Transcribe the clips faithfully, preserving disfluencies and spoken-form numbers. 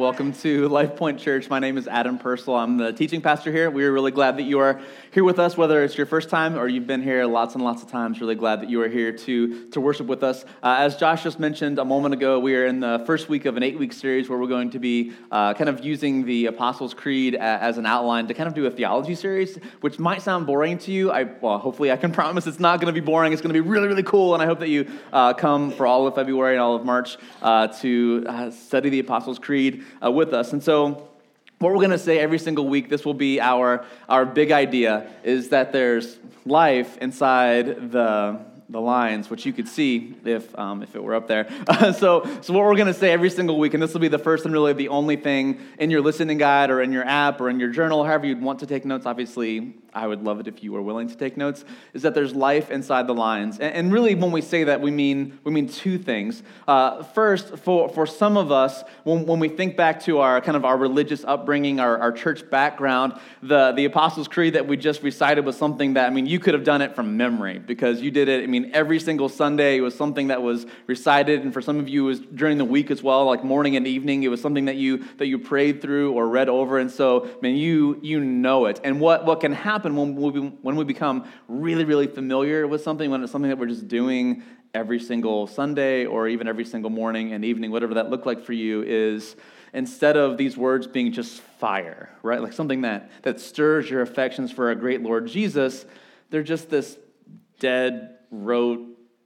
Welcome to Life Point Church. My name is Adam Purcell. I'm the teaching pastor here. We are really glad that you are here with us, whether it's your first time or you've been here lots and lots of times. Really glad that you are here to, to worship with us. Uh, as Josh just mentioned a moment ago, we are in the first week of an eight-week series where we're going to be uh, kind of using the Apostles' Creed a, as an outline to kind of do a theology series, which might sound boring to you. I well, hopefully I can promise it's not going to be boring. It's going to be really, really cool, and I hope that you uh, come for all of February and all of March uh, to uh, study the Apostles' Creed uh, with us. And so what we're going to say every single week, this will be our our big idea, is that there's life inside the the lines, which you could see if um, if it were up there. Uh, so, so what we're going to say every single week, and this will be the first and really the only thing in your listening guide or in your app or in your journal, however you'd want to take notes. Obviously, I would love it if you were willing to take notes, is that there's life inside the lines. And, and really, when we say that, we mean we mean two things. Uh, first, for, for some of us, when, when we think back to our kind of our religious upbringing, our, our church background, the, the Apostles' Creed that we just recited was something that, I mean, you could have done it from memory because you did it, I mean, every single Sunday. It was something that was recited, and for some of you, it was during the week as well, like morning and evening. It was something that you that you prayed through or read over, and so, I mean, you you know it. And what, what can happen when we, when we become really, really familiar with something, when it's something that we're just doing every single Sunday or even every single morning and evening, whatever that looked like for you, is instead of these words being just fire, right, like something that, that stirs your affections for our great Lord Jesus, they're just this dead, rote,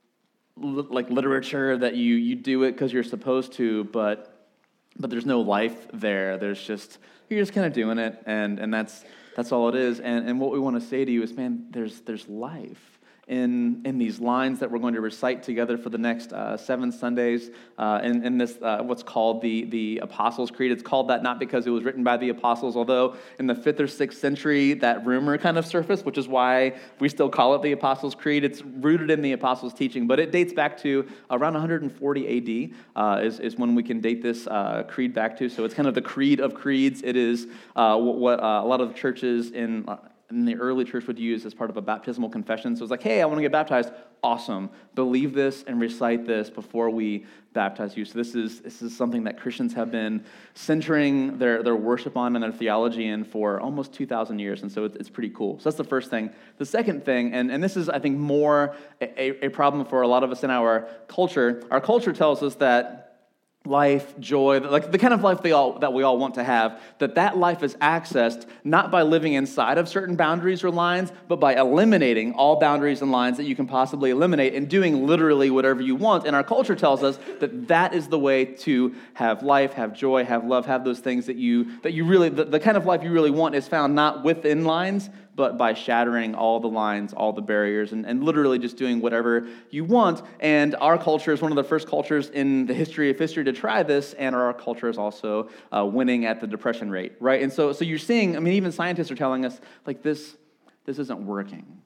li- like literature that you, you do it because you're supposed to, but but there's no life there. There's just, you're just kind of doing it, and, and that's That's all it is. And, and what we want to say to you is, man, there's there's life in in these lines that we're going to recite together for the next uh, seven Sundays uh, in, in this, uh, what's called the, the Apostles' Creed. It's called that not because it was written by the apostles, although in the fifth or sixth century, that rumor kind of surfaced, which is why we still call it the Apostles' Creed. It's rooted in the apostles' teaching, but it dates back to around one hundred forty A D uh, is, is when we can date this uh, creed back to. So it's kind of the creed of creeds. It is uh, what uh, a lot of churches in... Uh, in the early church would use as part of a baptismal confession. So it's like, hey, I want to get baptized. Awesome. Believe this and recite this before we baptize you. So this is this is something that Christians have been centering their, their worship on and their theology in for almost two thousand years. And so it's, it's pretty cool. So that's the first thing. The second thing, and, and this is, I think, more a, a problem for a lot of us in our culture. Our culture tells us that life, joy, like the kind of life they all, that we all want to have, that that life is accessed not by living inside of certain boundaries or lines, but by eliminating all boundaries and lines that you can possibly eliminate and doing literally whatever you want. And our culture tells us that that is the way to have life, have joy, have love, have those things that you that you really, the, the kind of life you really want is found not within lines, but by shattering all the lines, all the barriers, and, and literally just doing whatever you want. And our culture is one of the first cultures in the history of history to try this, and our culture is also uh, winning at the depression rate, right? And so so you're seeing, I mean, even scientists are telling us, like, this, this isn't working.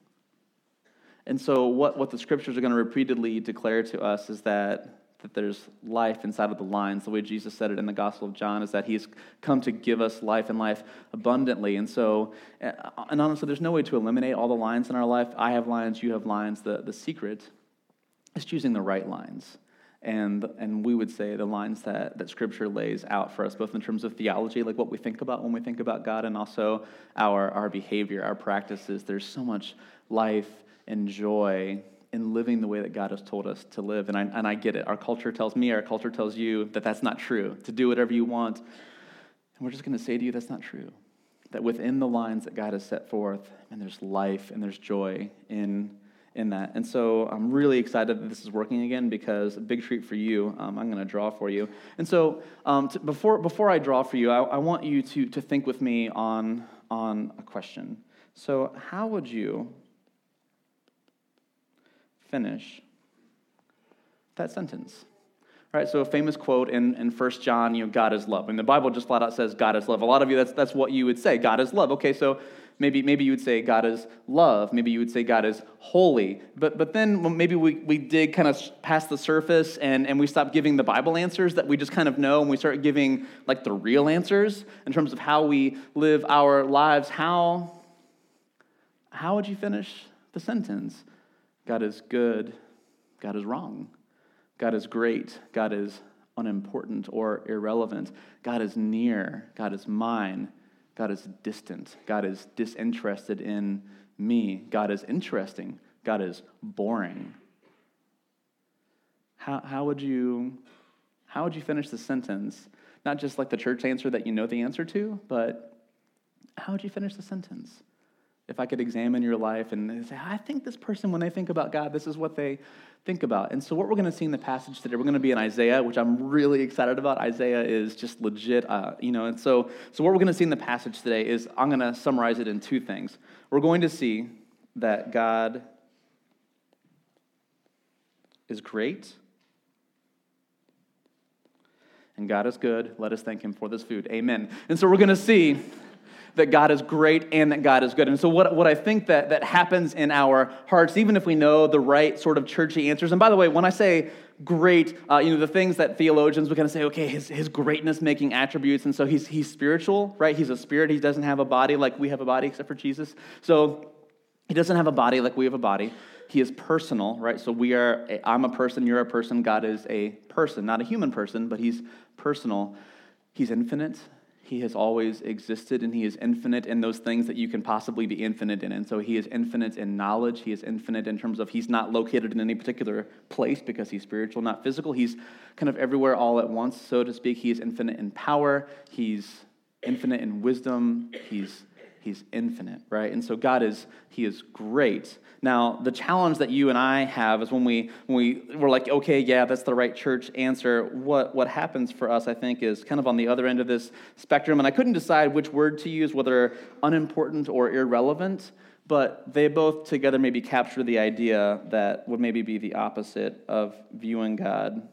And so what, what the scriptures are going to repeatedly declare to us is that that there's life inside of the lines. The way Jesus said it in the Gospel of John is that he's come to give us life and life abundantly. And so, and honestly, there's no way to eliminate all the lines in our life. I have lines, you have lines. The, the secret is choosing the right lines. And and we would say the lines that, that Scripture lays out for us, both in terms of theology, like what we think about when we think about God, and also our, our behavior, our practices. There's so much life and joy in living the way that God has told us to live. And I, and I get it. Our culture tells me, our culture tells you that that's not true, to do whatever you want. And we're just going to say to you that's not true. That within the lines that God has set forth, and there's life and there's joy in, in that. And so I'm really excited that this is working again, because a big treat for you, um, I'm going to draw for you. And so um, to, before before I draw for you, I, I want you to, to think with me on, on a question. So how would you finish that sentence? Right, so a famous quote in, in First John, you know, God is love. And the Bible just flat out says God is love. A lot of you, that's that's what you would say, God is love. Okay, so maybe maybe you would say God is love. Maybe you would say God is holy. But but then maybe we, we dig kind of past the surface and, and we stop giving the Bible answers that we just kind of know, and we start giving like the real answers in terms of how we live our lives. How, how would you finish the sentence? God is good. God is wrong. God is great. God is unimportant or irrelevant. God is near. God is mine. God is distant. God is disinterested in me. God is interesting. God is boring. How, how would you how would you finish the sentence? Not just like the church answer that you know the answer to, but how would you finish the sentence? If I could examine your life and say, I think this person, when they think about God, this is what they think about. And so what we're going to see in the passage today, we're going to be in Isaiah, which I'm really excited about. Isaiah is just legit, uh, you know. And so, so what we're going to see in the passage today is, I'm going to summarize it in two things. We're going to see that God is great and God is good. Let us thank him for this food. Amen. And so we're going to see that God is great and that God is good. And so what, what I think that, that happens in our hearts, even if we know the right sort of churchy answers, and by the way, when I say great, uh, you know, the things that theologians would kind of say, okay, his, his greatness-making attributes, and so he's, he's spiritual, right? He's a spirit. He doesn't have a body like we have a body except for Jesus. So he doesn't have a body like we have a body. He is personal, right? So we are, a, I'm a person, you're a person, God is a person, not a human person, but he's personal. He's infinite. He has always existed, and he is infinite in those things that you can possibly be infinite in. And so he is infinite in knowledge. He is infinite in terms of he's not located in any particular place because he's spiritual, not physical. He's kind of everywhere all at once, so to speak. He is infinite in power. He's infinite in wisdom. He's He's infinite, right? And so God is, he is great. Now, the challenge that you and I have is when we when we we're like, okay, yeah, that's the right church answer. What what happens for us, I think, is kind of on the other end of this spectrum. And I couldn't decide which word to use, whether unimportant or irrelevant, but they both together maybe capture the idea that would maybe be the opposite of viewing God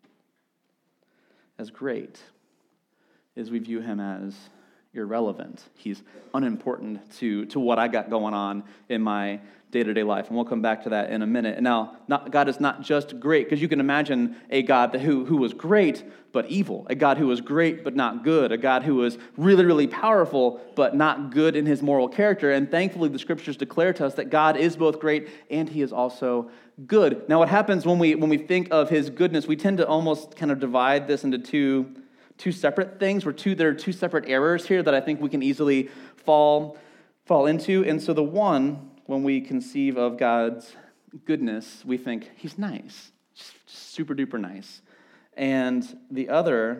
as great, is we view him as irrelevant. He's unimportant to, to what I got going on in my day-to-day life. And we'll come back to that in a minute. Now, not, God is not just great, because you can imagine a God that, who, who was great but evil, a God who was great but not good, a God who was really, really powerful but not good in his moral character. And thankfully, the scriptures declare to us that God is both great and he is also good. Now, what happens when we when we think of his goodness, we tend to almost kind of divide this into two Two separate things, or two, there are two separate errors here that I think we can easily fall, fall into. And so the one, when we conceive of God's goodness, we think he's nice, just, just super duper nice. And the other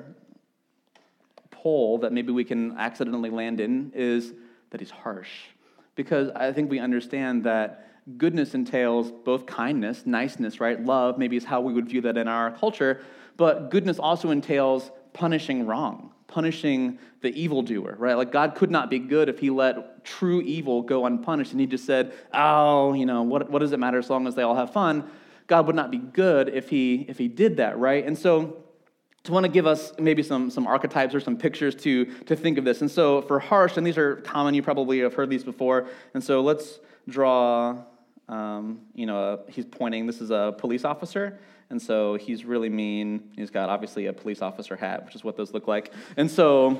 pole that maybe we can accidentally land in is that he's harsh. Because I think we understand that goodness entails both kindness, niceness, right? Love maybe is how we would view that in our culture, but goodness also entails punishing wrong, punishing the evildoer, right? Like God could not be good if he let true evil go unpunished, and he just said, oh, you know, what, what does it matter as long as they all have fun? God would not be good if he if he did that, right? And so I want to give us maybe some, some archetypes or some pictures to, to think of this. And so for harsh, and these are common, you probably have heard these before, and so let's draw, um, you know, he's pointing, this is a police officer. And so he's really mean. He's got, obviously, a police officer hat, which is what those look like. And so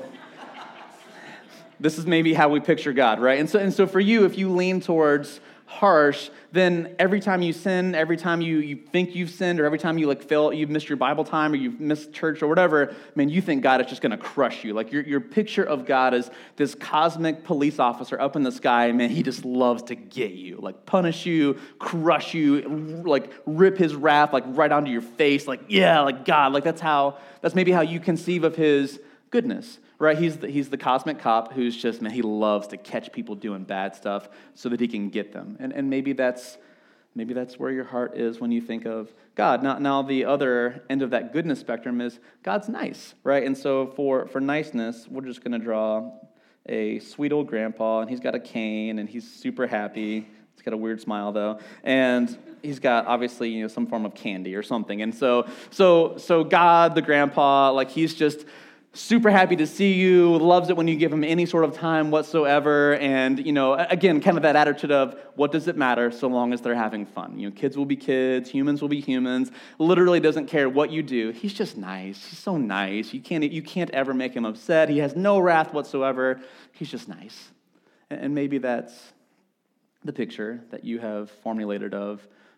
this is maybe how we picture God, right? And so and so for you, if you lean towards harsh, then every time you sin, every time you, you think you've sinned, or every time you like fail, you've missed your Bible time, or you've missed church or whatever, man, you think God is just going to crush you. Like your your picture of God is this cosmic police officer up in the sky, man, he just loves to get you, like punish you, crush you, like rip his wrath like right onto your face, like, yeah, like God, like that's how, that's maybe how you conceive of his goodness. Right, he's the, he's the cosmic cop who's just, man, he loves to catch people doing bad stuff so that he can get them. And and maybe that's maybe that's where your heart is when you think of God. Now, now the other end of that goodness spectrum is God's nice, right? And so for, for niceness, we're just going to draw a sweet old grandpa, and he's got a cane, and he's super happy. He's got a weird smile, though. And he's got, obviously, you know, some form of candy or something. And so so so God, the grandpa, like he's just super happy to see you, loves it when you give him any sort of time whatsoever, and, you know, again, kind of that attitude of, what does it matter so long as they're having fun? You know, kids will be kids, humans will be humans, literally doesn't care what you do. He's just nice. He's so nice. You can't, you can't ever make him upset. He has no wrath whatsoever. He's just nice. And maybe that's the picture that you have formulated of,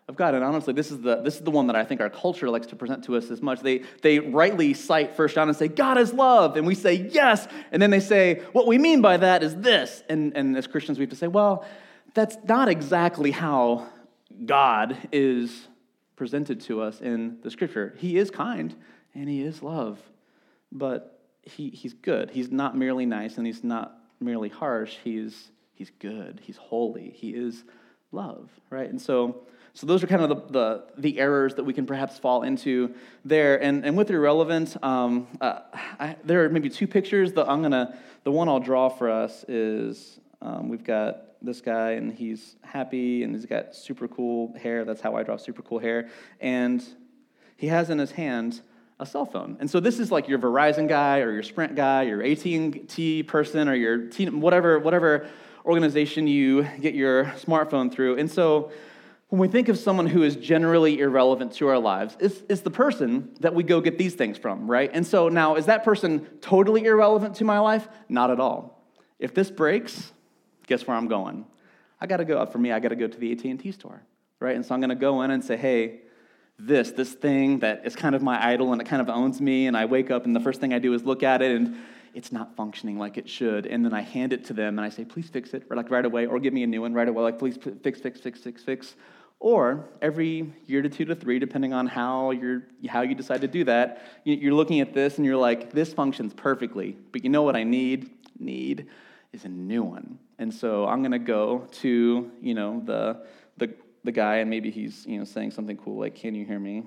of God. And honestly, this is the this is the one that I think our culture likes to present to us as much. They they rightly cite First John and say, God is love. And we say, yes. And then they say, what we mean by that is this. And, and as Christians, we have to say, well, that's not exactly how God is presented to us in the Scripture. He is kind and he is love, but he he's good. He's not merely nice and he's not merely harsh. He's he's good. He's holy. He is love, right? And so so those are kind of the the, the errors that we can perhaps fall into there. And and with irrelevant, um, uh, I, there are maybe two pictures. The I'm gonna the one I'll draw for us is um, we've got this guy, and he's happy, and he's got super cool hair. That's how I draw super cool hair. And he has in his hand a cell phone. And so this is like your Verizon guy, or your Sprint guy, your A T and T person, or your T, whatever whatever organization you get your smartphone through. And so when we think of someone who is generally irrelevant to our lives, it's, it's the person that we go get these things from, right? And so now, is that person totally irrelevant to my life? Not at all. If this breaks, guess where I'm going? I got to go, for me, I got to go to the A T and T store, right? And so I'm going to go in and say, hey, this, this thing that is kind of my idol and it kind of owns me, and I wake up and the first thing I do is look at it and it's not functioning like it should, and then I hand it to them and I say, please fix it, or like right away, or give me a new one right away, like please fix, fix, fix, fix, fix. Or every year to two to three, depending on how you're how you decide to do that, you're looking at this and you're like, this functions perfectly, but you know what I need? Need is a new one. And so I'm going to go to, you know, the the the guy, and maybe he's, you know, saying something cool like, can you hear me?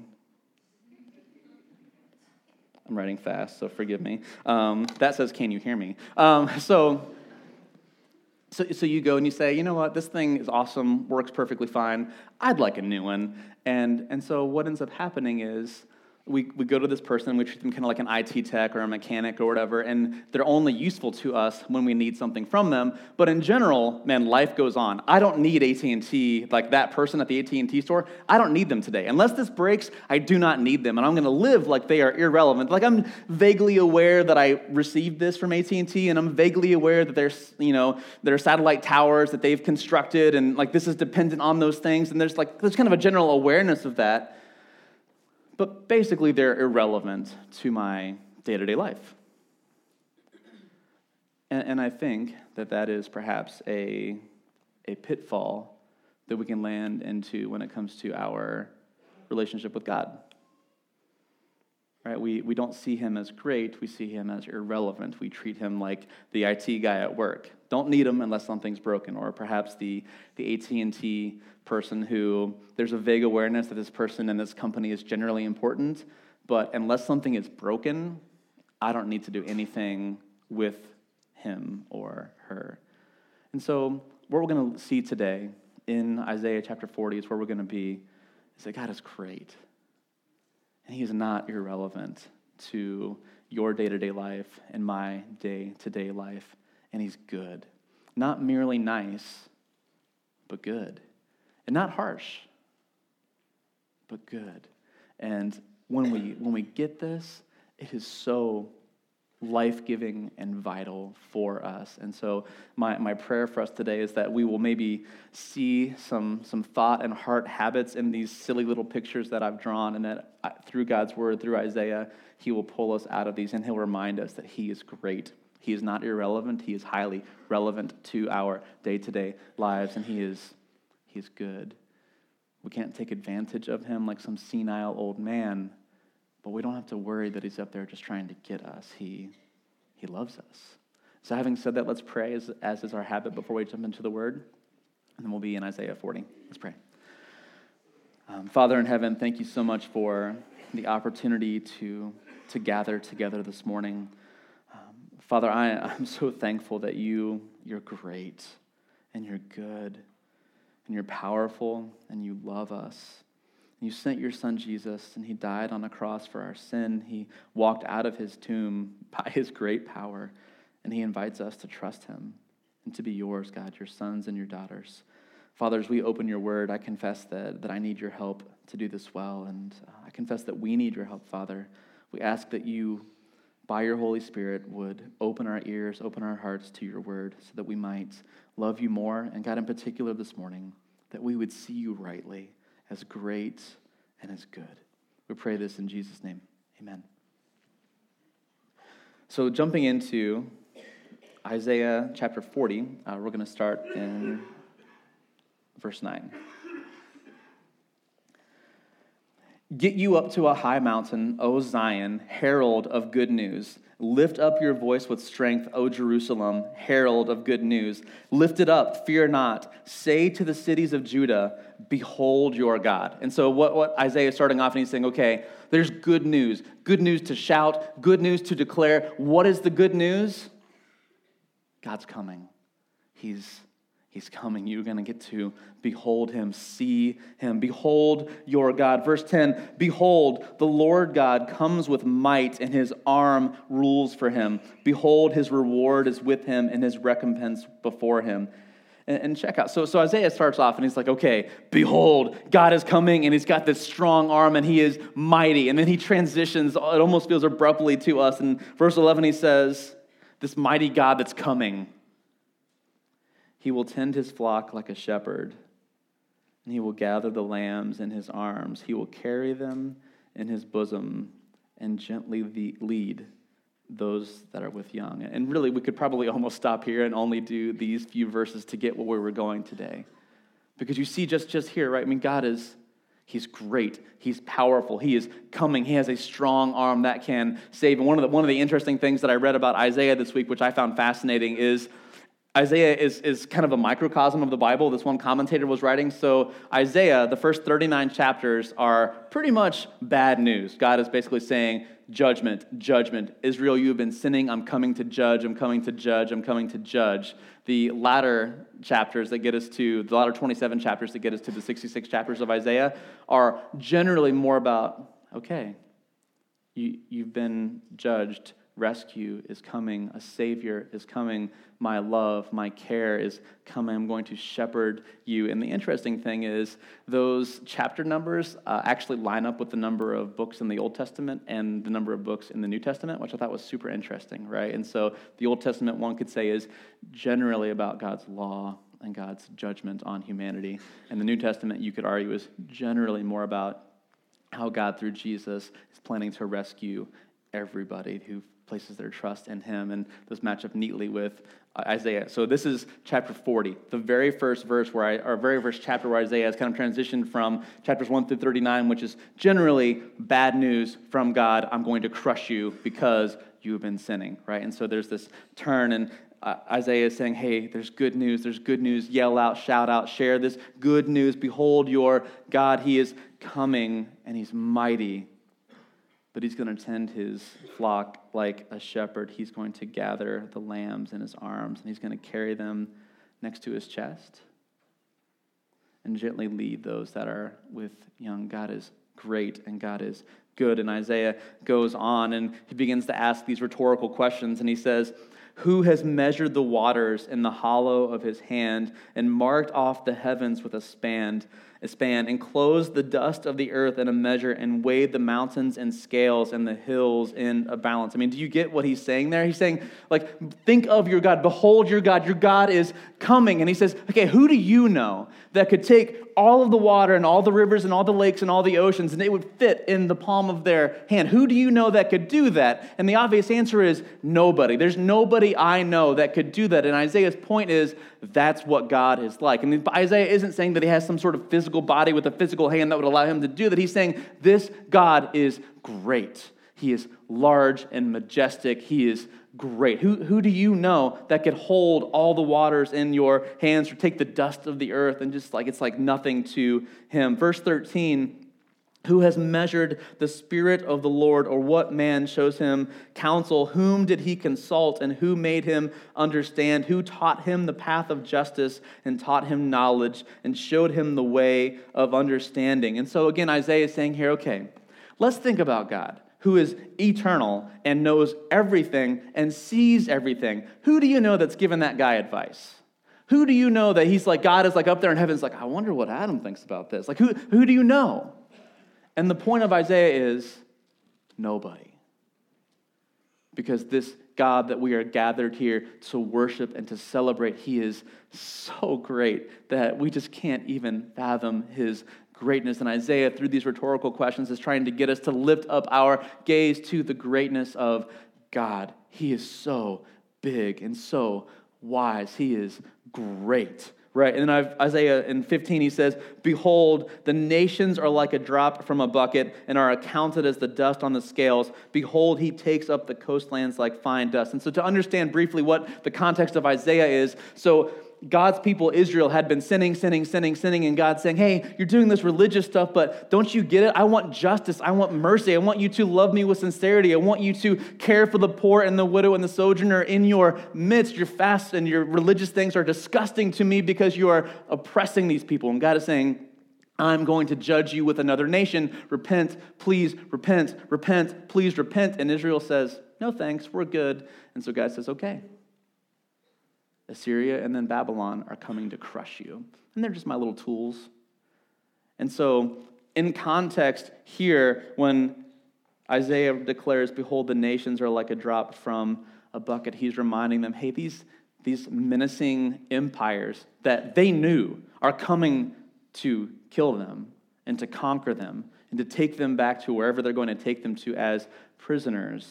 I'm writing fast, so forgive me. Um, that says, can you hear me? Um, so, so, so you go and you say, you know what, this thing is awesome, works perfectly fine. I'd like a new one. And and so what ends up happening is, We we go to this person, we treat them kind of like an I T tech or a mechanic or whatever, and they're only useful to us when we need something from them. But in general, man, life goes on. I don't need A T and T, like that person at the A T and T store. I don't need them today. Unless this breaks, I do not need them, and I'm going to live like they are irrelevant. Like I'm vaguely aware that I received this from A T and T, and I'm vaguely aware that there's, you know, there are satellite towers that they've constructed, and like this is dependent on those things, and there's like there's kind of a general awareness of that. But basically, they're irrelevant to my day-to-day life. And, and I think that that is perhaps a, a pitfall that we can land into when it comes to our relationship with God. Right? We, we don't see him as great. We see him as irrelevant. We treat him like the I T guy at work. Don't need him unless something's broken. Or perhaps the, the A T and T person who there's a vague awareness that this person in this company is generally important, but unless something is broken, I don't need to do anything with him or her. And so what we're going to see today in Isaiah chapter forty is where we're going to be, is that God is great. And he is not irrelevant to your day-to-day life and my day-to-day life. And he's good. Not merely nice, but good. And not harsh, but good. And when we when we get this, it is so life-giving and vital for us. And so my, my prayer for us today is that we will maybe see some, some thought and heart habits in these silly little pictures that I've drawn, and that through God's word, through Isaiah, he will pull us out of these, and he'll remind us that he is great. He is not irrelevant. He is highly relevant to our day-to-day lives, and he is, he is good. We can't take advantage of him like some senile old man, but we don't have to worry that he's up there just trying to get us. He he loves us. So having said that, let's pray as, as is our habit before we jump into the word. And then we'll be in Isaiah forty. Let's pray. Um, Father in heaven, thank you so much for the opportunity to, to gather together this morning. Um, Father, I, I'm so thankful that you, you're great and you're good and you're powerful and you love us. You sent your son Jesus, and he died on a cross for our sin. He walked out of his tomb by his great power, and he invites us to trust him and to be yours, God, your sons and your daughters. Father, as we open your word, I confess that, that I need your help to do this well, and I confess that we need your help, Father. We ask that you, by your Holy Spirit, would open our ears, open our hearts to your word, so that we might love you more, and God, in particular this morning, that we would see you rightly as great and as good. We pray this in Jesus' name. Amen. So jumping into Isaiah chapter forty, uh, we're going to start in verse nine. Get you up to a high mountain, O Zion, herald of good news. Lift up your voice with strength, O Jerusalem, herald of good news. Lift it up, fear not. Say to the cities of Judah, behold your God. And so what, what Isaiah is starting off, and he's saying, okay, there's good news. Good news to shout, good news to declare. What is the good news? God's coming. He's He's coming. You're going to get to behold him, see him. Behold your God. Verse ten, behold, the Lord God comes with might, and his arm rules for him. Behold, his reward is with him, and his recompense before him. And, and check out, so, so Isaiah starts off, and he's like, okay, behold, God is coming, and he's got this strong arm, and he is mighty. And then he transitions, it almost feels abruptly to us. In verse eleven, he says, this mighty God that's coming, he will tend his flock like a shepherd, and he will gather the lambs in his arms. He will carry them in his bosom and gently lead those that are with young. And really, we could probably almost stop here and only do these few verses to get where we were going today. Because you see just, just here, right? I mean, God is, he's great. He's powerful. He is coming. He has a strong arm that can save. And one of the, one of the interesting things that I read about Isaiah this week, which I found fascinating, is Isaiah is, is kind of a microcosm of the Bible. This one commentator was writing. So Isaiah, the first thirty-nine chapters are pretty much bad news. God is basically saying, judgment, judgment. Israel, you have been sinning. I'm coming to judge. I'm coming to judge. I'm coming to judge. The latter chapters that get us to, the latter twenty-seven chapters that get us to the sixty-six chapters of Isaiah are generally more about, okay, you, you've been judged. Rescue is coming. A Savior is coming. My love, my care is coming. I'm going to shepherd you. And the interesting thing is those chapter numbers uh, actually line up with the number of books in the Old Testament and the number of books in the New Testament, which I thought was super interesting, right? And so the Old Testament, one could say, is generally about God's law and God's judgment on humanity. And the New Testament, you could argue, is generally more about how God, through Jesus, is planning to rescue everybody who places their trust in him, and those match up neatly with Isaiah. So this is chapter forty, the very first verse where I, or very first chapter where Isaiah has kind of transitioned from chapters one through thirty-nine, which is generally bad news from God. I'm going to crush you because you have been sinning, right? And so there's this turn, and uh, Isaiah is saying, hey, there's good news, there's good news, yell out, shout out, share this good news. Behold your God, he is coming, and he's mighty. But he's going to tend his flock like a shepherd. He's going to gather the lambs in his arms, and he's going to carry them next to his chest and gently lead those that are with young. God is great, and God is good. And Isaiah goes on, and he begins to ask these rhetorical questions, and he says, who has measured the waters in the hollow of his hand and marked off the heavens with a span, a span, and closed the dust of the earth in a measure and weighed the mountains in scales and the hills in a balance? I mean, do you get what he's saying there? He's saying, like, think of your God. Behold your God. Your God is coming. And he says, okay, who do you know that could take all of the water and all the rivers and all the lakes and all the oceans, and it would fit in the palm of their hand? Who do you know that could do that? And the obvious answer is nobody. There's nobody I know that could do that. And Isaiah's point is that's what God is like. And Isaiah isn't saying that he has some sort of physical body with a physical hand that would allow him to do that. He's saying this God is great. He is large and majestic. He is great. Who, who do you know that could hold all the waters in your hands or take the dust of the earth and just like, it's like nothing to him? Verse thirteen, who has measured the Spirit of the Lord, or what man shows him counsel? Whom did he consult, and who made him understand? Who taught him the path of justice and taught him knowledge and showed him the way of understanding? And so again, Isaiah is saying here, okay, let's think about God, who is eternal and knows everything and sees everything. Who do you know that's given that guy advice? Who do you know that he's like, God is like up there in heaven, is like, I wonder what Adam thinks about this. Like, who, who do you know? And the point of Isaiah is nobody. Because this God that we are gathered here to worship and to celebrate, he is so great that we just can't even fathom his greatness. And Isaiah, through these rhetorical questions, is trying to get us to lift up our gaze to the greatness of God. He is so big and so wise. He is great. Right, and then I've, Isaiah in fifteen, he says, "Behold, the nations are like a drop from a bucket and are accounted as the dust on the scales. Behold, he takes up the coastlands like fine dust." And so to understand briefly what the context of Isaiah is, so God's people, Israel, had been sinning, sinning, sinning, sinning, and God's saying, hey, you're doing this religious stuff, but don't you get it? I want justice. I want mercy. I want you to love me with sincerity. I want you to care for the poor and the widow and the sojourner in your midst. Your fasts and your religious things are disgusting to me because you are oppressing these people. And God is saying, I'm going to judge you with another nation. Repent, please repent, repent, please repent. And Israel says, no thanks, we're good. And so God says, okay. Assyria and then Babylon are coming to crush you. And they're just my little tools. And so, in context here, when Isaiah declares, behold, the nations are like a drop from a bucket, he's reminding them, hey, these, these menacing empires that they knew are coming to kill them and to conquer them and to take them back to wherever they're going to take them to as prisoners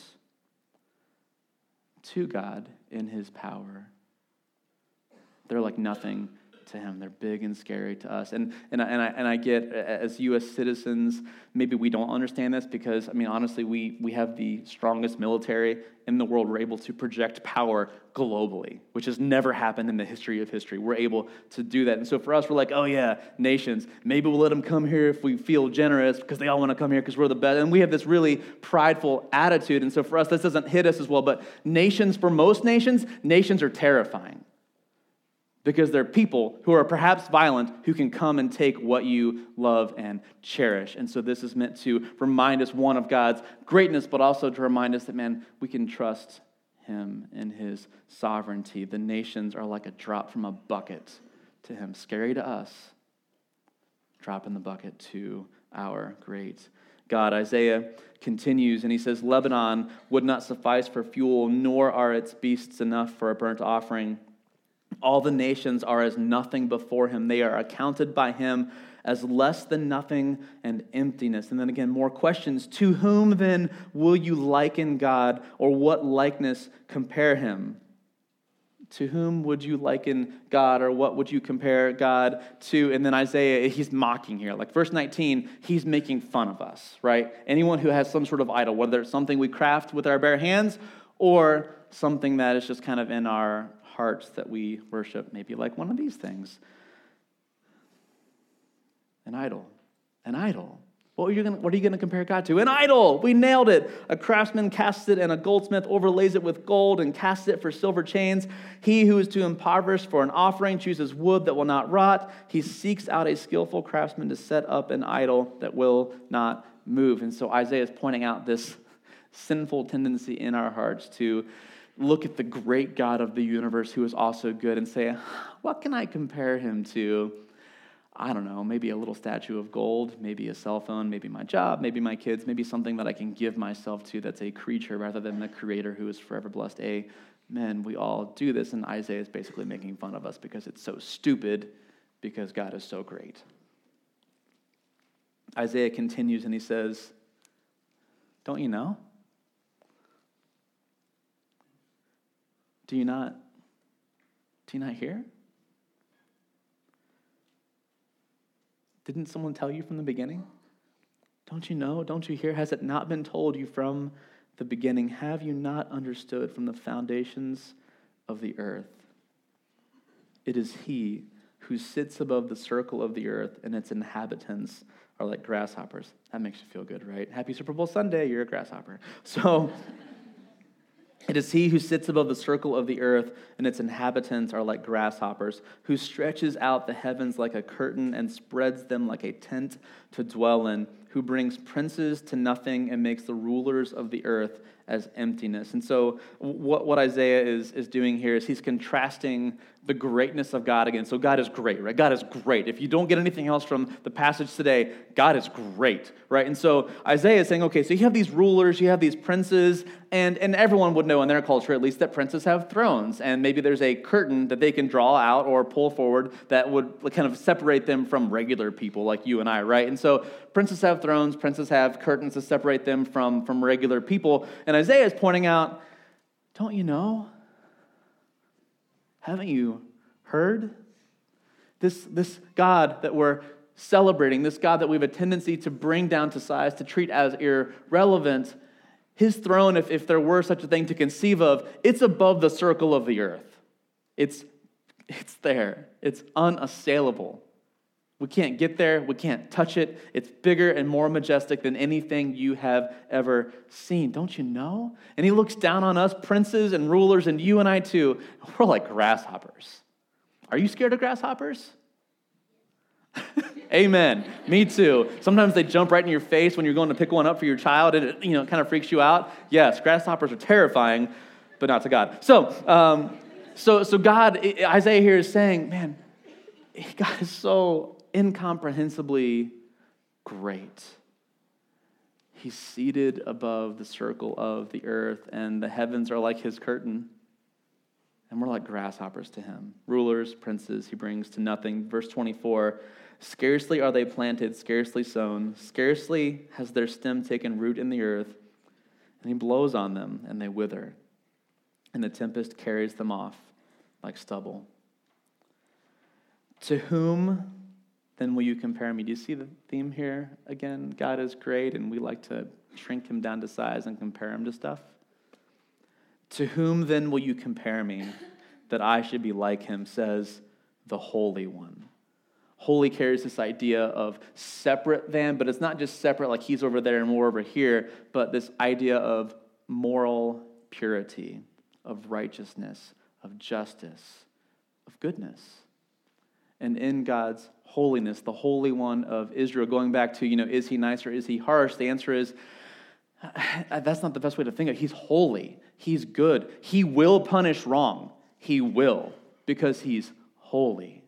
to God in his power. They're like nothing to him. They're big and scary to us. And and I, and I, and I get, as U S citizens, maybe we don't understand this because, I mean, honestly, we, we have the strongest military in the world. We're able to project power globally, which has never happened in the history of history. We're able to do that. And so for us, we're like, oh yeah, nations. Maybe we'll let them come here if we feel generous because they all want to come here because we're the best. And we have this really prideful attitude. And so for us, this doesn't hit us as well. But nations, for most nations, nations are terrifying. Because they're people who are perhaps violent who can come and take what you love and cherish. And so this is meant to remind us, one, of God's greatness, but also to remind us that, man, we can trust him in his sovereignty. The nations are like a drop from a bucket to him. Scary to us. Drop in the bucket to our great God. Isaiah continues and he says, Lebanon would not suffice for fuel, nor are its beasts enough for a burnt offering. All the nations are as nothing before him. They are accounted by him as less than nothing and emptiness. And then again, more questions. To whom then will you liken God, or what likeness compare him? To whom would you liken God, or what would you compare God to? And then Isaiah, he's mocking here. Like verse nineteen, he's making fun of us, right? Anyone who has some sort of idol, whether it's something we craft with our bare hands or something that is just kind of in our hearts that we worship, maybe like one of these things. An idol. An idol. What are you going what are you going to compare God to? An idol! We nailed it. A craftsman casts it, and a goldsmith overlays it with gold and casts it for silver chains. He who is to impoverish for an offering chooses wood that will not rot. He seeks out a skillful craftsman to set up an idol that will not move. And so Isaiah is pointing out this sinful tendency in our hearts to look at the great God of the universe who is also good and say, what can I compare him to? I don't know, maybe a little statue of gold, maybe a cell phone, maybe my job, maybe my kids, maybe something that I can give myself to that's a creature rather than the creator who is forever blessed. Amen. We all do this, and Isaiah is basically making fun of us because it's so stupid because God is so great. Isaiah continues and he says, don't you know? Do you not, do you not hear? Didn't someone tell you from the beginning? Don't you know? Don't you hear? Has it not been told you from the beginning? Have you not understood from the foundations of the earth? It is he who sits above the circle of the earth, and its inhabitants are like grasshoppers. That makes you feel good, right? Happy Super Bowl Sunday, you're a grasshopper. So it is he who sits above the circle of the earth, and its inhabitants are like grasshoppers, who stretches out the heavens like a curtain and spreads them like a tent to dwell in, who brings princes to nothing and makes the rulers of the earth as emptiness. And so what, what Isaiah is, is doing here is he's contrasting the greatness of God again. So God is great, right? God is great. If you don't get anything else from the passage today, God is great, right? And so Isaiah is saying, okay, so you have these rulers, you have these princes, And, and everyone would know in their culture, at least, that princes have thrones. And maybe there's a curtain that they can draw out or pull forward that would kind of separate them from regular people like you and I, right? And so princes have thrones, princes have curtains to separate them from, from regular people. And Isaiah is pointing out, don't you know? Haven't you heard? This, this God that we're celebrating, this God that we have a tendency to bring down to size, to treat as irrelevant, his throne, if, if there were such a thing to conceive of, it's above the circle of the earth. It's, it's there. It's unassailable. We can't get there. We can't touch it. It's bigger and more majestic than anything you have ever seen. Don't you know? And he looks down on us, princes and rulers, and you and I too. We're like grasshoppers. Are you scared of grasshoppers? Amen. Me too. Sometimes they jump right in your face when you're going to pick one up for your child, and it, you know, kind of freaks you out. Yes, grasshoppers are terrifying, but not to God. So, um, so, so God, Isaiah here is saying, man, God is so incomprehensibly great. He's seated above the circle of the earth, and the heavens are like his curtain. And we're like grasshoppers to him. Rulers, princes, he brings to nothing. Verse twenty-four, scarcely are they planted, scarcely sown. Scarcely has their stem taken root in the earth. And he blows on them, and they wither. And the tempest carries them off like stubble. To whom then will you compare me? Do you see the theme here again? God is great, and we like to shrink him down to size and compare him to stuff. To whom then will you compare me, that I should be like him, says the Holy One. Holy carries this idea of separate than, but it's not just separate like he's over there and we're over here, but this idea of moral purity, of righteousness, of justice, of goodness. And in God's holiness, the Holy One of Israel, going back to, you know, is he nice or is he harsh? The answer is, that's not the best way to think of it. He's holy. He's good. He will punish wrong. He will, because he's holy.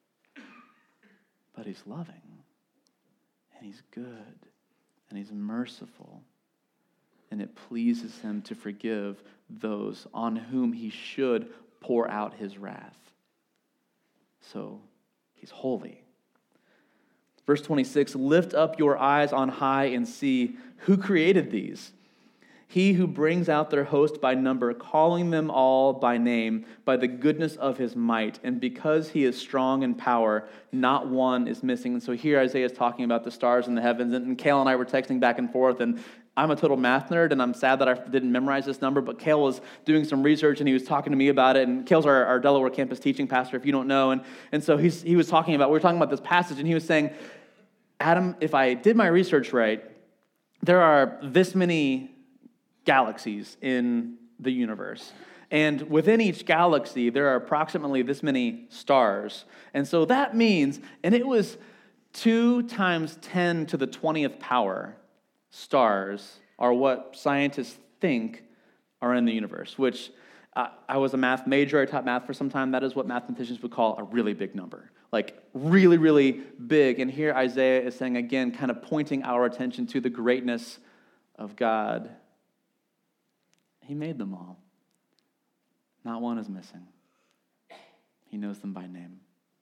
But he's loving, and he's good, and he's merciful, and it pleases him to forgive those on whom he should pour out his wrath. So he's holy. Verse twenty-six, lift up your eyes on high and see who created these. He who brings out their host by number, calling them all by name, by the goodness of his might. And because he is strong in power, not one is missing. And so here Isaiah is talking about the stars in the heavens. And Kale and I were texting back and forth. And I'm a total math nerd, and I'm sad that I didn't memorize this number. But Kale was doing some research, and he was talking to me about it. And Kale's our, our Delaware campus teaching pastor, if you don't know. And, and so he's, he was talking about, we were talking about this passage, and he was saying, Adam, if I did my research right, there are this many galaxies in the universe. And within each galaxy, there are approximately this many stars. And so that means, and it was two times ten to the twentieth power stars are what scientists think are in the universe, which uh, I was a math major. I taught math for some time. That is what mathematicians would call a really big number. Like really, really big. And here Isaiah is saying, again, kind of pointing our attention to the greatness of God. He made them all. Not one is missing. He knows them by name.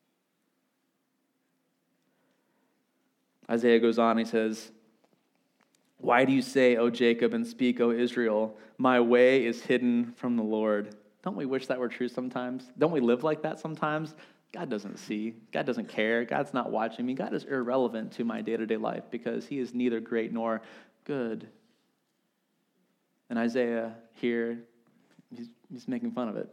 Isaiah goes on, he says, why do you say, O Jacob, and speak, O Israel, my way is hidden from the Lord? Don't we wish that were true sometimes? Don't we live like that sometimes? God doesn't see. God doesn't care. God's not watching me. God is irrelevant to my day-to-day life because he is neither great nor good. And Isaiah here, he's, he's making fun of it.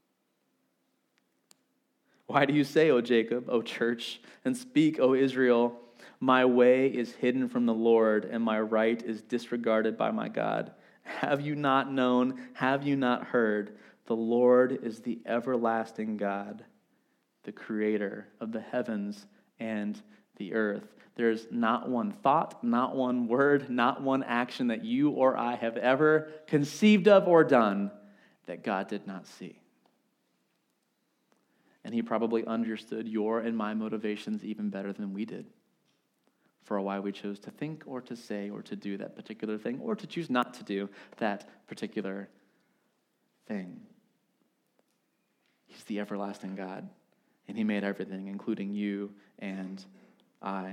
Why do you say, O Jacob, O church, and speak, O Israel, my way is hidden from the Lord, and my right is disregarded by my God? Have you not known? Have you not heard? The Lord is the everlasting God, the creator of the heavens and the earth. There's not one thought, not one word, not one action that you or I have ever conceived of or done that God did not see. And he probably understood your and my motivations even better than we did. for why we chose to think or to say or to do that particular thing or to choose not to do that particular thing. He's the everlasting God, and he made everything, including you and I.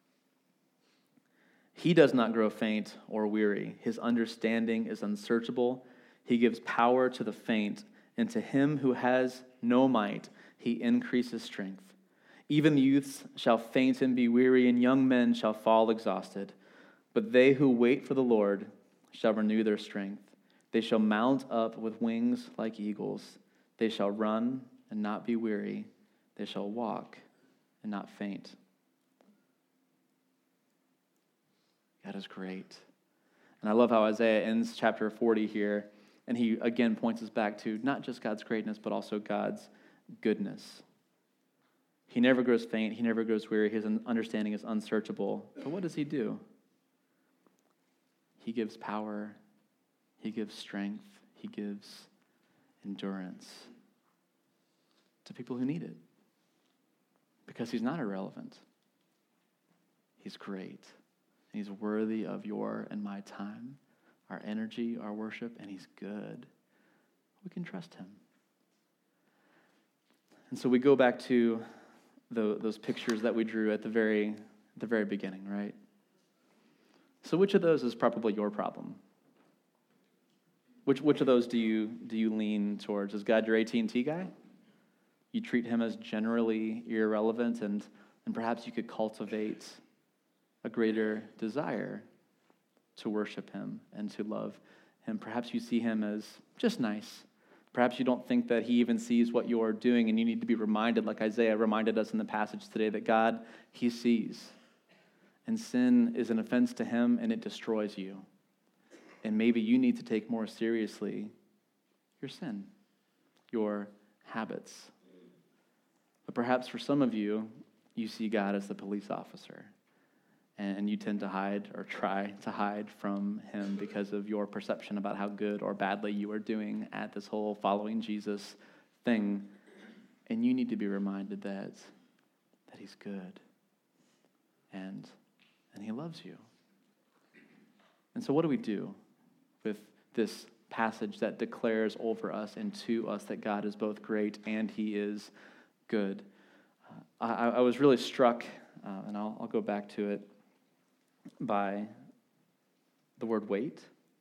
He does not grow faint or weary. His understanding is unsearchable. He gives power to the faint, and to him who has no might, he increases strength. Even the youths shall faint and be weary, and young men shall fall exhausted. But they who wait for the Lord shall renew their strength. They shall mount up with wings like eagles. They shall run and not be weary. They shall walk and not faint. God is great. And I love how Isaiah ends chapter forty here, and he again points us back to not just God's greatness, but also God's goodness. He never grows faint. He never grows weary. His understanding is unsearchable. But what does he do? He gives power. He gives strength. He gives endurance to people who need it. Because he's not irrelevant. He's great. He's worthy of your and my time, our energy, our worship, and he's good. We can trust him. And so we go back to the, those pictures that we drew at the very, the very beginning, right? So which of those is probably your problem? Which which of those do you do you lean towards? Is God your A T and T guy? You treat him as generally irrelevant, and, and perhaps you could cultivate a greater desire to worship him and to love him. Perhaps you see him as just nice. Perhaps you don't think that he even sees what you're doing, and you need to be reminded, like Isaiah reminded us in the passage today, that God, he sees. And sin is an offense to him, and it destroys you. And maybe you need to take more seriously your sin, your habits. But perhaps for some of you, you see God as the police officer, and you tend to hide or try to hide from him because of your perception about how good or badly you are doing at this whole following Jesus thing. And you need to be reminded that, that he's good and, and he loves you. And so what do we do with this passage that declares over us and to us that God is both great and he is good? Uh, I, I was really struck, uh, and I'll, I'll go back to it, by the word wait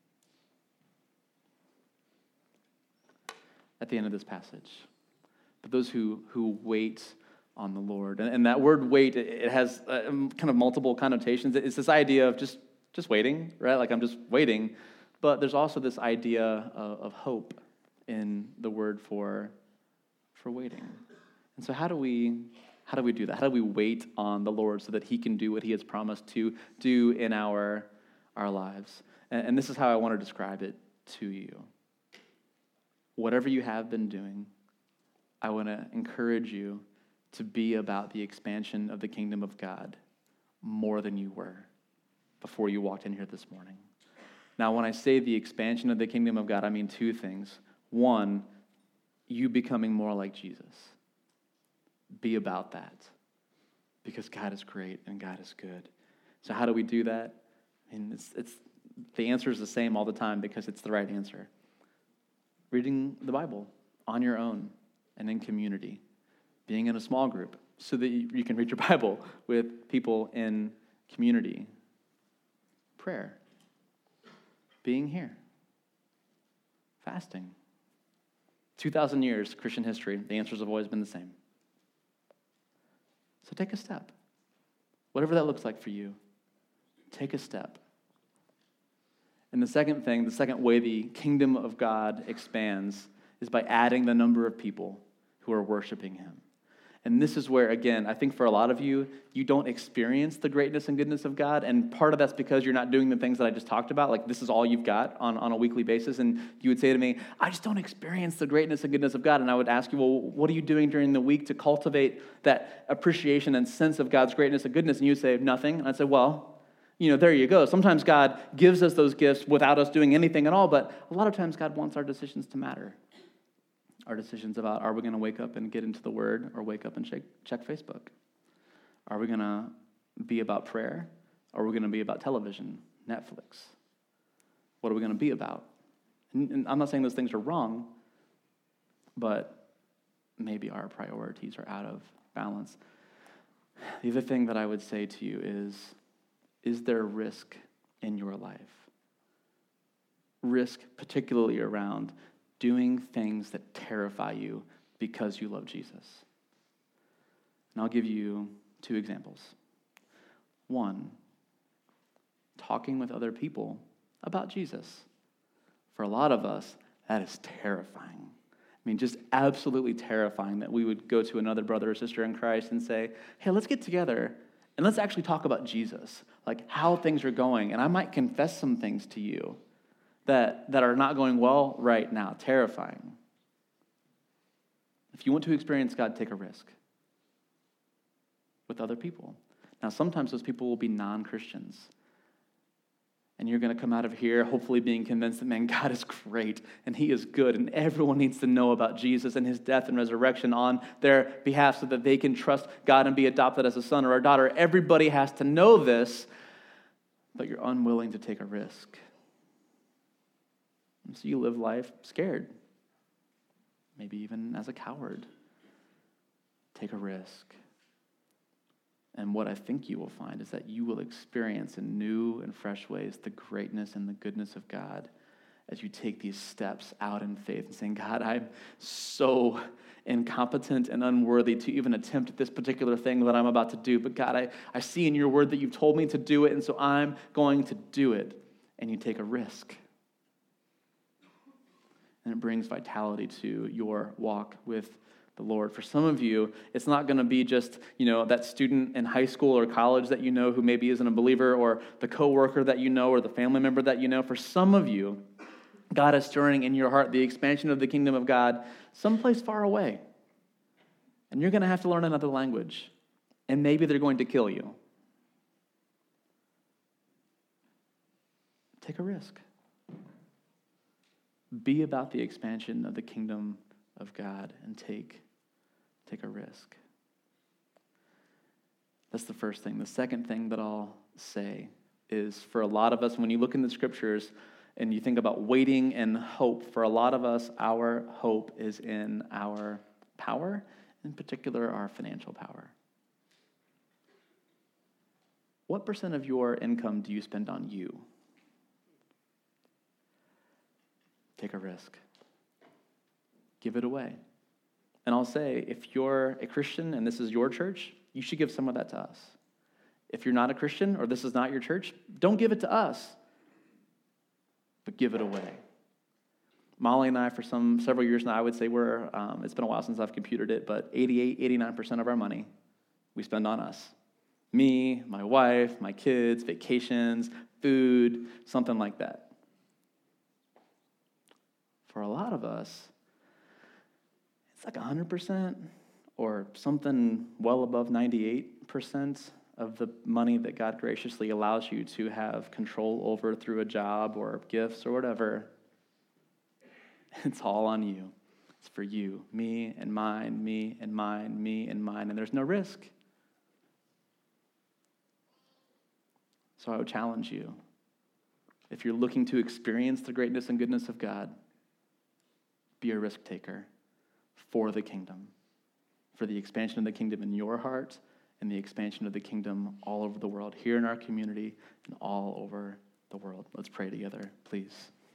at the end of this passage. But those who, who wait on the Lord. And, and that word wait, it, it has uh, kind of multiple connotations. It's this idea of just, just waiting, right? Like I'm just waiting. But there's also this idea of, of hope in the word for, for waiting. And so how do we... How do we do that? How do we wait on the Lord so that he can do what he has promised to do in our, our lives? And, and this is how I want to describe it to you. Whatever you have been doing, I want to encourage you to be about the expansion of the kingdom of God more than you were before you walked in here this morning. Now, when I say the expansion of the kingdom of God, I mean two things. One, you becoming more like Jesus. Be about that, because God is great and God is good. So how do we do that? I mean, it's, it's the answer is the same all the time because it's the right answer. Reading the Bible on your own and in community. Being in a small group so that you, you can read your Bible with people in community. Prayer. Being here. Fasting. two thousand years, Christian history, the answers have always been the same. So take a step. Whatever that looks like for you, take a step. And the second thing, the second way the kingdom of God expands is by adding the number of people who are worshiping him. And this is where, again, I think for a lot of you, you don't experience the greatness and goodness of God. And part of that's because you're not doing the things that I just talked about. Like this is all you've got on, on a weekly basis. And you would say to me, I just don't experience the greatness and goodness of God. And I would ask you, well, what are you doing during the week to cultivate that appreciation and sense of God's greatness and goodness? And you would say, nothing. And I'd say, well, you know, there you go. Sometimes God gives us those gifts without us doing anything at all. But a lot of times God wants our decisions to matter. Our decisions about, are we going to wake up and get into the Word or wake up and check, check Facebook? Are we going to be about prayer? Or are we going to be about television, Netflix? What are we going to be about? And, and I'm not saying those things are wrong, but maybe our priorities are out of balance. The other thing that I would say to you is, is there risk in your life? Risk particularly around doing things that terrify you because you love Jesus. And I'll give you two examples. One, talking with other people about Jesus. For a lot of us, that is terrifying. I mean, just absolutely terrifying that we would go to another brother or sister in Christ and say, hey, let's get together and let's actually talk about Jesus, like how things are going. And I might confess some things to you that, that are not going well right now. Terrifying. If you want to experience God, take a risk with other people. Now, sometimes those people will be non-Christians. And you're going to come out of here hopefully being convinced that, man, God is great and he is good and everyone needs to know about Jesus and his death and resurrection on their behalf so that they can trust God and be adopted as a son or a daughter. Everybody has to know this, but you're unwilling to take a risk. And so you live life scared, maybe even as a coward. Take a risk. And what I think you will find is that you will experience in new and fresh ways the greatness and the goodness of God as you take these steps out in faith and saying, God, I'm so incompetent and unworthy to even attempt this particular thing that I'm about to do. But God, I, I see in your word that you've told me to do it, and so I'm going to do it. And you take a risk. And it brings vitality to your walk with the Lord. For some of you, it's not going to be just, you know, that student in high school or college that you know who maybe isn't a believer, or the coworker that you know, or the family member that you know. For some of you, God is stirring in your heart the expansion of the kingdom of God someplace far away. And you're going to have to learn another language. And maybe they're going to kill you. Take a risk. Be about the expansion of the kingdom of God and take Take a risk. That's the first thing. The second thing that I'll say is, for a lot of us, when you look in the scriptures and you think about waiting and hope, for a lot of us, our hope is in our power, in particular our financial power. What percent of your income do you spend on you? Take a risk. Give it away. And I'll say, if you're a Christian and this is your church, you should give some of that to us. If you're not a Christian or this is not your church, don't give it to us, but give it away. Molly and I, for some several years now, I would say we're, um, it's been a while since I've computed it, but eighty-eight, eighty-nine percent of our money we spend on us. Me, my wife, my kids, vacations, food, something like that. For a lot of us, it's like one hundred percent or something well above ninety-eight percent of the money that God graciously allows you to have control over through a job or gifts or whatever. It's all on you. It's for you, me and mine, me and mine, me and mine, and there's no risk. So I would challenge you, if you're looking to experience the greatness and goodness of God, be a risk taker. For the kingdom, for the expansion of the kingdom in your heart and the expansion of the kingdom all over the world, here in our community and all over the world. Let's pray together, please.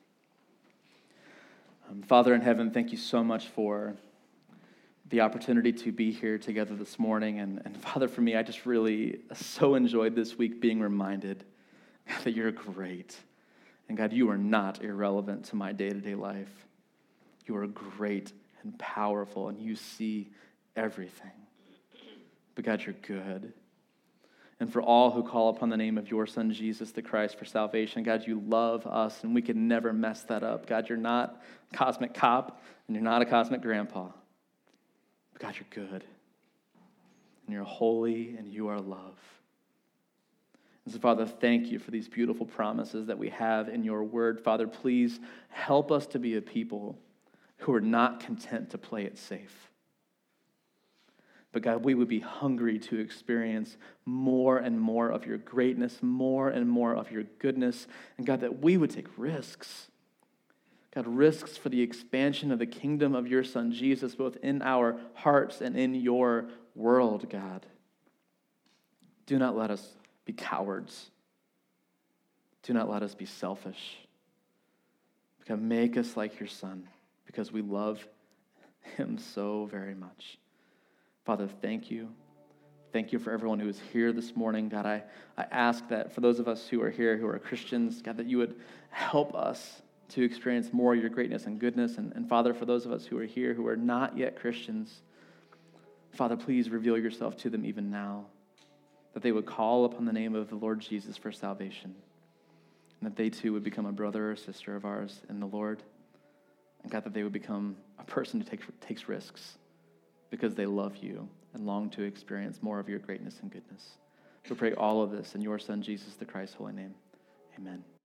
Um, Father in heaven, thank you so much for the opportunity to be here together this morning. And, and Father, for me, I just really so enjoyed this week being reminded that you're great. And God, you are not irrelevant to my day-to-day life. You are great and powerful, and you see everything. But God, you're good. And for all who call upon the name of your Son, Jesus the Christ, for salvation, God, you love us, and we can never mess that up. God, you're not a cosmic cop, and you're not a cosmic grandpa. But God, you're good. And you're holy, and you are love. And so, Father, thank you for these beautiful promises that we have in your word. Father, please help us to be a people who are not content to play it safe. But God, we would be hungry to experience more and more of your greatness, more and more of your goodness. And God, that we would take risks. God, risks for the expansion of the kingdom of your Son, Jesus, both in our hearts and in your world, God. Do not let us be cowards. Do not let us be selfish. God, make us like your Son, because we love him so very much. Father, thank you. Thank you for everyone who is here this morning. God, I, I ask that for those of us who are here, who are Christians, God, that you would help us to experience more of your greatness and goodness. And, and Father, for those of us who are here who are not yet Christians, Father, please reveal yourself to them even now, that they would call upon the name of the Lord Jesus for salvation, and that they too would become a brother or sister of ours in the Lord. And God, that they would become a person who takes, takes risks because they love you and long to experience more of your greatness and goodness. We pray all of this in your Son, Jesus the Christ's holy name. Amen.